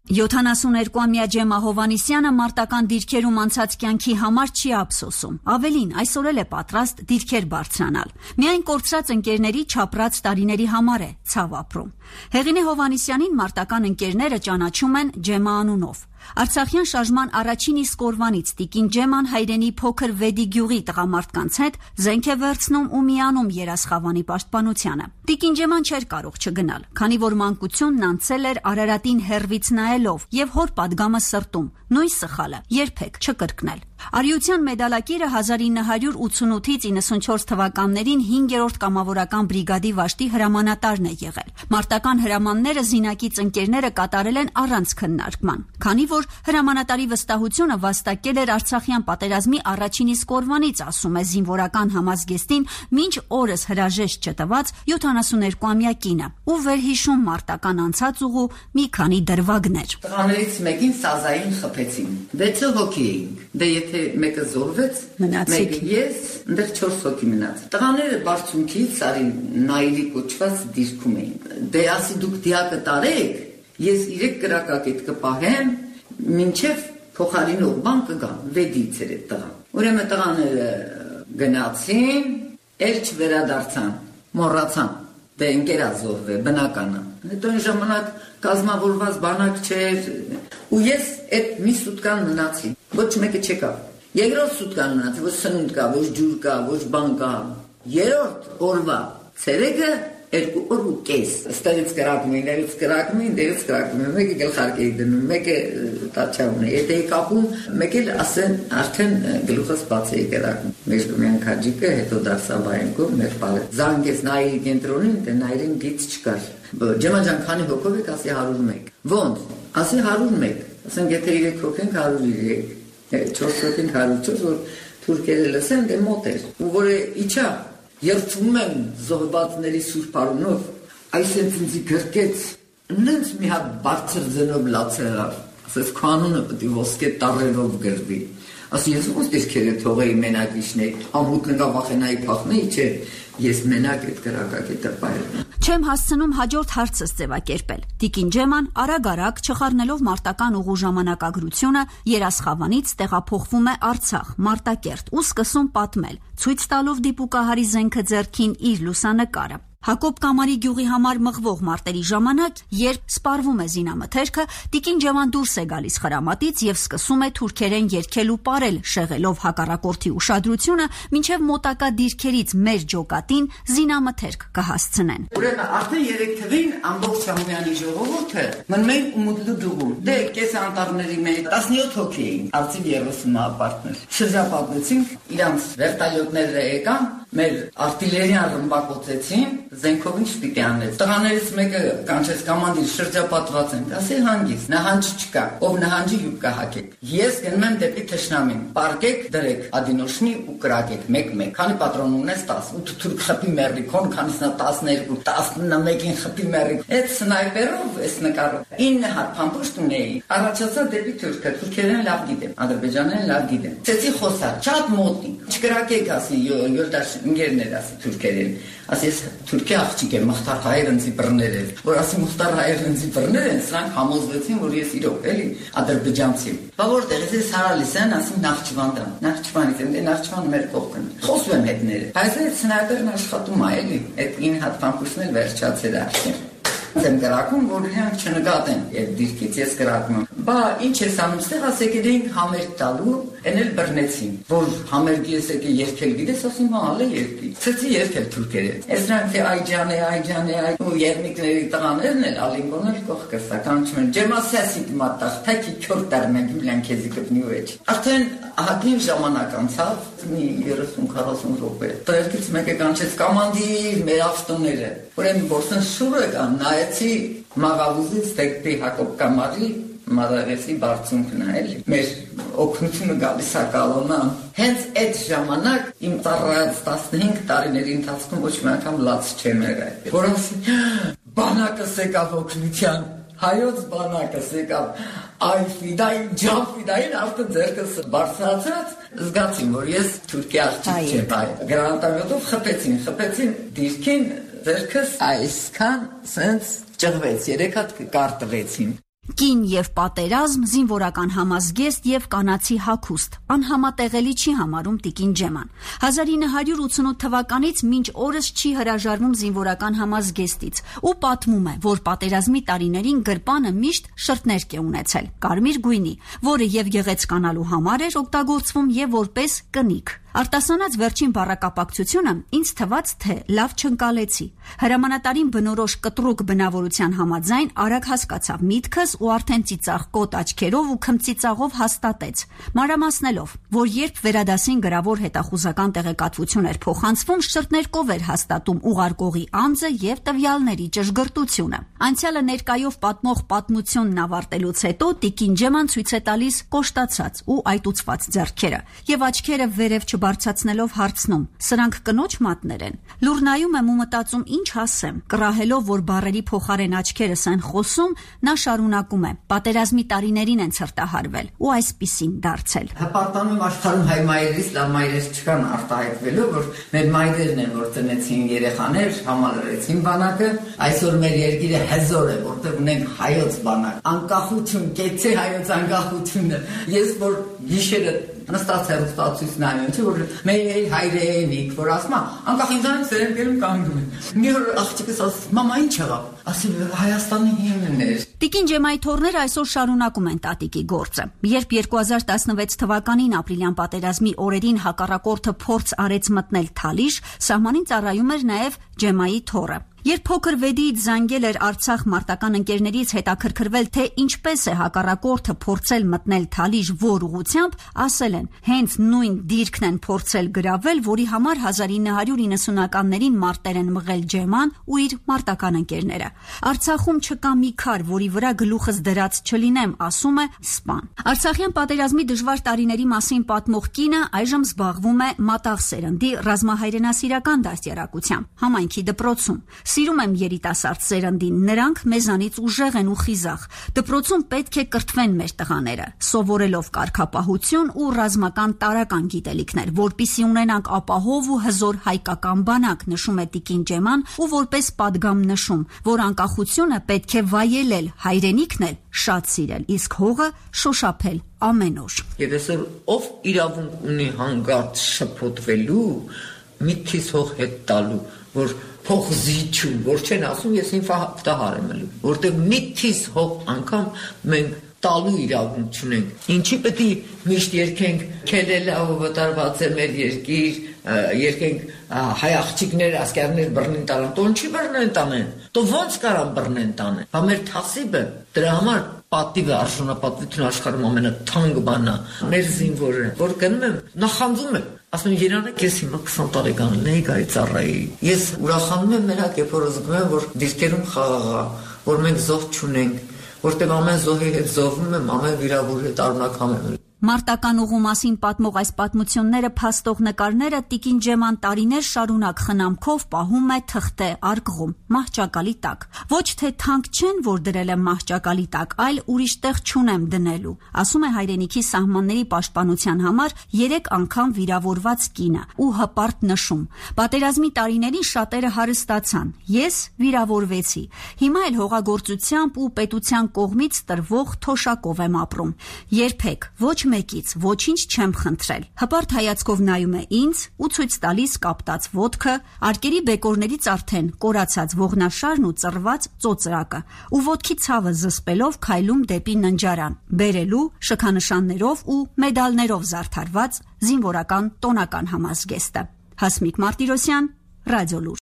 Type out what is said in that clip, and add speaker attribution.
Speaker 1: 72-ամյա Ջեմա Հովհաննիսյանը մարտական դիրքերում անցած կյանքի համար չի ափսոսում, ավելին այսօր էլ է պատրաստ դիրքեր բարձրանալ, միայն կորցրած ընկերների չապրած տարիների համար է ցավ ապրում։ Հեղինե Հովհաննիսյանին մարտական ընկերները ճանաչում են Ջեմա անունով։ Արցախյան շարժման առաջին իսկ օրվանից տիկին Ջեման հայրենի փոքր Վեդի գյուղի տղամարդկանց հետ զենք է վերցնում ու միանում Երասխավանի պաշտպանությանը։ Տիկին Ջեման չէր կարող չգնալ, քանի որ մանկությունն անցել էր Արարատին հեռվից նայելով եւ հոր պատգամը սրտում, նույն սխալը երբեք չկրկնել։ Արիության մեդալակիրը 1988-ից 94 թվականներին 5-րդ կամավորական բրիգադի վաշտի հրամանատարն է եղել։ Մարտական հրամանները զինակից ընկերները կատարել են առանց քննարկման, քանի որ հրամանատարի վստահությունը վաստակել էր Արցախյան պատերազմի առաջին իսկ օրվանից, ասում է զինվորական համազգեստին մինչ օրս հրաժեշտ չտված 72-ամյա կինը, ու վերհիշում մարտական անցած ուղու մի քանի դրվագներ։
Speaker 2: Տղաներից մեկին սազային խփեցին, 6 հոգի էինք, դե եթե մեկը զոհվեց, մեկը ես, ընդեղ 4 հոգի մնաց։ Տղաները բարձունքից արի նայիրի կոչված դիրքում էին։ Դե ասի դուք դիակը տարեք, ես 3 կրակակետ կպահեմ, մինչև փոխարինող բան կգա, Վեդից էր այդ տղան։ Ուրեմն տղաները գնացին, էլ չվերադարձան, մոռացան, դե ընկերա զոհվե, բնականը։ Հետո այն ժամանակ կազմավորված բանակ չէր, ու ես այդ մի սուտկան մնացի, ոչ մեկը չեկավ։ Երկրորդ սուտկան մնացի, ոչ սնունդ կա, ոչ ջուր կա, ոչ բան կա։ Երրորդ օրվա ցերեկը 2 օր ու կես, ստերից կրակում էին, դերից կրակում էին, դերից կրակում էին, մեկը գլխարկը էի դնում, մեկը տաչավն է, եթե էի կապում, մեկ էլ ասեն արդեն գլուխս բաց էի կրակում։ Մեր միան քաջիկը, հետո դարսաբայենքով մեր պարը։ Զանգեց Նայիրի կենտրոնին, դե Նայիրին գից չկար։ Ջեմա ջան, քանի հոգով եք, ասի 101։ Ոնց, ասի 101, ասենք եթե 3 հոգ ենք 103, 4 հոգ ենք 104, որ թուրքերը լսեն, դե մոտ էր, ու որ իջա Երդվում եմ զոհվածների սուրբ արունով, այսենց ինձի գրկեց, նենց մի հատ բարձր ձնով լացերավ, ասես քո անունը պետք է ոսկե տառերով գրվի, ասի ես ոնց դիրքերը թողեի մենակ իջնել, ամուտն գա վախենայի փախնեի, չէ, ես մենակ այդ կրակակետը պայել։
Speaker 1: Չեմ հասցնում հաջորդ հարցս ձևակերպել։ Տիկին Ջեման արագ-արագ չխառնելով մարտական ուղու ժամանակագրությունը Երասխավանից տեղափոխվում է Արցախ, Մարտակերտ ու սկսում պատմել, ցույց տալով դիպուկահարի զենքը ձեռքին իր լուսանկարը։ Հակոբ Կամարի գյուղի համար մղվող մարտերի ժամանակ, երբ սպառվում է զինամթերքը, տիկին Ջեման դուրս է գալիս խրամատից եւ սկսում է թուրքերեն երգել ու պարել, շեղելով հակառակորդի ուշադրությունը, մինչեւ մոտակա դիրքերից մեր ջոկատին զինամթերք կհասցնեն։
Speaker 2: Ուրեմն արդեն 3 թվին ամբողջ Շահումյանի ժողովուրդը մնում էին Ումուդլու գյուղում։ Դե կես անտառների մեջ 17 հոգի էին, արծիվ 30 ապարտներ։ Շրջապատեցին, իրանց վերտալյոտները եկան, մեր արտիլերիան ռմբակոծեցին, զենքով ինչ պիտի անեց։ Տղաներից մեկը կանչեց կամանդիր շրջապատված ենք, ասի հանգիստ, նահանջ չկա, ով նահանջի յուկ կհակեք։ Ես գնում եմ դեպի թշնամին, պարկեք, դրեք, ադինոշնի ու կրակեք, մեկ-մեկ, քանի պատրոն ունես 10, 8 թուրք խփի մեռիկ, հոն քանիսնա 12, 11-ին խփի մեռիկ։ Այդ սնայպերով, այս նկարով 9 հատ փամփուշտ ունեի։ Առաջացա դեպի թուրքը, թուրքերեն լավ գիտեմ, ադրբեջաներեն լավ գիտեմ։ Ցեցի խոսար, շատ մոտիկ, չկրակեք, ասի, յոլդաշ ընկերներ, ասի թուրքերեն։ Ասի ես Թուրքիա աղջիկ եմ, Մխտար հայերենցի բռներ էր, որ ասի Մխտար հայերենցի բռներ են, սրանք համոզվեցին, որ ես իրոք էլի ադրբեջանցի։ Բա որտեղից ես հարալիս են, ասի Նախճիվանդան, Նախճիվանից եմ, դե Նախճիվանը մեր կողքն։ Խոսում եմ հետները։ Բայց այդ սնայպերն աշխատում է էլի, այդ 9 հատ փամփուշտն էլ վերջացել է արդեն։ Եմ կրակում, որ իրանք չնկատեն այդ դիրքից ես կրակում եմ։ Բա ինչ ես անում ստեղ, ասեք էինք համերգ տալու, են էլ բռնեցին, որ համերգի ես եկե երգել գիտես, ասում հալը երգի։ Ցեցի երգել թուրքերը։ Այս նրանք թե այջան ու երնիկների տղաներն էլ ալինգոն էլ կողքս է, կանչում են ջեմասասիկ մատախ, թակի քյոր դառնան գյուլան քեզի կպնի վեճ։ Արդեն ահագին ժամանակ անցավ, մի 30-40 րոպե։ Տերքից մեկը կանչեց կամանդիր մեր ավտոները։ Ուրեմն Բորսեն շուրը կան, նայեցի մաղավուզից դեպի Հակոբ Կամարի Մադարեսի բարձունքն է, էլի։ Մեր օգնությունը գալիս է կալոնան։ Հենց այդ ժամանակ իմ ծառայած 15 տարիների ընթացքում ոչ մի անգամ լաց չեմ եղել։ Որ ասի, բանակս եկավ օգնության, հայոց բանակս եկավ, այ ֆիդային, ջան ֆիդային, արդեն ձերքս բարձրացած, զգացին, որ ես Թուրքիա աղջիկ չեմ, այ գրանատամյոտով խփեցին դիրքին, ձերքս այսքան սենց ճղվեց, 3 հատ կարտվեցին։
Speaker 1: Կին եւ պատերազմ, զինվորական համազգեստ եւ կանացի հագուստ անհամատեղելի չի համարում տիկին Ջեման։ 1988 թվականից մինչ օրս չի հրաժարվում զինվորական համազգեստից ու պատմում է, որ պատերազմի տարիներին գրպանը միշտ շրթներկ է ունեցել, կարմիր գույնի, որը եւ գեղեցկանալու համար էր օգտագործվում եւ որպես կնիկ։ Արտասանած վերջին բառակապակցությունը ինձ թվաց, թե լավ չընկալեցի։ Հրամանատարին բնորոշ կտրուկ բնավորության համաձայն արագ հասկացավ միտքս ու արդեն ծիծաղ կոտ աչքերով ու քմծիծաղով հաստատեց, մանրամասնելով, որ երբ վերադասին գրավոր հետախուզական տեղեկատվություն էր փոխանցվում, շրթներկով էր հաստատում ուղարկողի անձը եւ տվյալների ճշգրտությունը։ Անցյալը ներկայով պատմող պատմությունն ավարտելուց հետո տիկին Ջեման ցույց է տալիս կոշտացած ու այտուցված ձեռքերը եւ աչքերը վերև չբարձրացնելով հարցնում. սրանք կնոջ մատներ են։ Լուր նայում եմ ու մտածում ինչ ասեմ, կռահելով, որ բառերի փոխարեն աչքերս են խոսում, նա շարունակում է. պատերազմի տարիներին են ցրտահարվել ու այսպիսին դարձել։
Speaker 2: Հպարտանում աշխարհում հայ մայրերից լավ մայրեր չկան արտահայտվելու, որ մեր մայրերն են, որ ծնեցին երեխաներ, համալրեցին բանակը, այսօր մեր երկիրը հզոր է, որտեղ ունենք հայոց բանակ, անկախություն, կեցե հայոց անկախությունը։ Ես որ գիշերը նստած հեռուստացույց նայում, որ մեր հայրենիք, որ ասում է, անկախ ինձանից սերնդերում կանգնում են։ Մի օր աղջիկս ասում, մամա ինչ եղավ։ Ասում Հայաստանի հիմնն էր։
Speaker 1: Տիկին Ջեմայի թոռները այսօր շարունակում են տատիկի գործը։ Երբ 2016 թվականին ապրիլյան պատերազմի օրերին հակառակորդը փորձ արեց մտնել Թալիշ, սահմանին ծառայում էր նաև Ջեմայի թոռը։ Երբ փոքր Վեդիից զանգել էր Արցախ մարտական ընկերներից հետաքրքրվել, թե ինչպես է հակառակորդը փորձել մտնել Թալիշ որ ուղությամբ, ասել են, հենց նույն դիրքն են փորձել գրավել, որի համար 1990-ականներին մարտեր են մղել Ջեման ու իր մարտական ընկերները։ Արցախում չկա մի քար, որի վրա գլուխս դրած չլինեմ, ասում է Սպան։ Արցախյան պատերազմի դժվար տարիների մասին պատմող կինը այժմ զբաղվում է մատաղ սերնդի ռազմահայրենասիրական դաստիարակությամբ, համայնքի դպրոցում։ Սիրում եմ երիտասարդ սերնդին, նրանք մեզանից ուժեղ են ու խիզախ։ Դպրոցում պետք է կրթվեն մեր տղաները, սովորելով կարգապահություն ու ռազմական տարրական գիտելիքներ, որպիսի ունենանք ապահով ու հզոր հայկական բանակ, նշում է տիկին Ջեման ու որպես պատգամ նշում, որ անկախությունը պետք է վայելել, հայրենիքն էլ շատ սիրել, իսկ հողը շոշափել ամեն օր։
Speaker 2: Եվ այսօր ով իրավունք ունի հանգարց շփոթվելու, միտքից հող հետ տալու, որ փող զիջում, որ չեն ասում ես ինֆահարտահար եմ ելու, որտեղ միտքից հող անգամ մենք տալու իրավունք չունենք։ Ինչի պետք է միշտ երկենք քելելա ու վտարված է մեր երկիր, երկենք հայ աղջիկներ, ասկերներ բռնեն տանեն, տոն չի բռնեն տանեն, տո ոնց կարան բռնեն տանեն։ Բա մեր թասիբը դրա համար պատիվը արժանապատվություն աշխարհում ամենաթանկ բանն է։ Մեր զինվորը, որ գնում եմ, նախանձում եմ, ասում եմ Երանեք, ես հիմա 20 տարեկան էի գայի ծառայի։ Ես ուրախանում եմ մենակ, երբ որ զգում եմ, որ դիրքերում խաղաղ է, որ մենք զոհ չունենք, որտեղ ամեն զոհի հետ զոհվում եմ, ամեն վիրավորի հետ արունակամ եմ։
Speaker 1: Մարտական ուղու մասին պատմող այս պատմությունները փաստող նկարները տիկին Ջեման տարիներ շարունակ խնամքով պահում է թղթե արկղում, մահճակալի տակ։ Ոչ թե թանկ չեն, որ դրել եմ մահճակալի տակ, այլ ուրիշ տեղ չունեմ դնելու, ասում է հայրենիքի սահմանների պաշտպանության համար 3 անգամ վիրավորված կինը ու հպարտ նշում. պատերազմի տարիներին շատերը հարստացան, ես վիրավորվեցի, հիմա էլ հողագործությամբ ու պետության կողմից տրվող թոշակով եմ ապրում, երբեք ոչ մեկից ոչինչ չեմ խնդրել։ Հպարտ հայացքով նայում է ինձ ու ցույց տալիս կապտած ոտքը, արկերի բեկորներից արդեն կորացած ողնաշարն ու ծռված ծոծրակը, ու ոտքի ցավը զսպելով քայլում դեպի ննջարան, բերելու շքանշաններով ու մեդալներով զարդարված զինվորական տոնական համազգեստը։ Հասմիկ Մարտիրոսյան, Ռադիոլուր։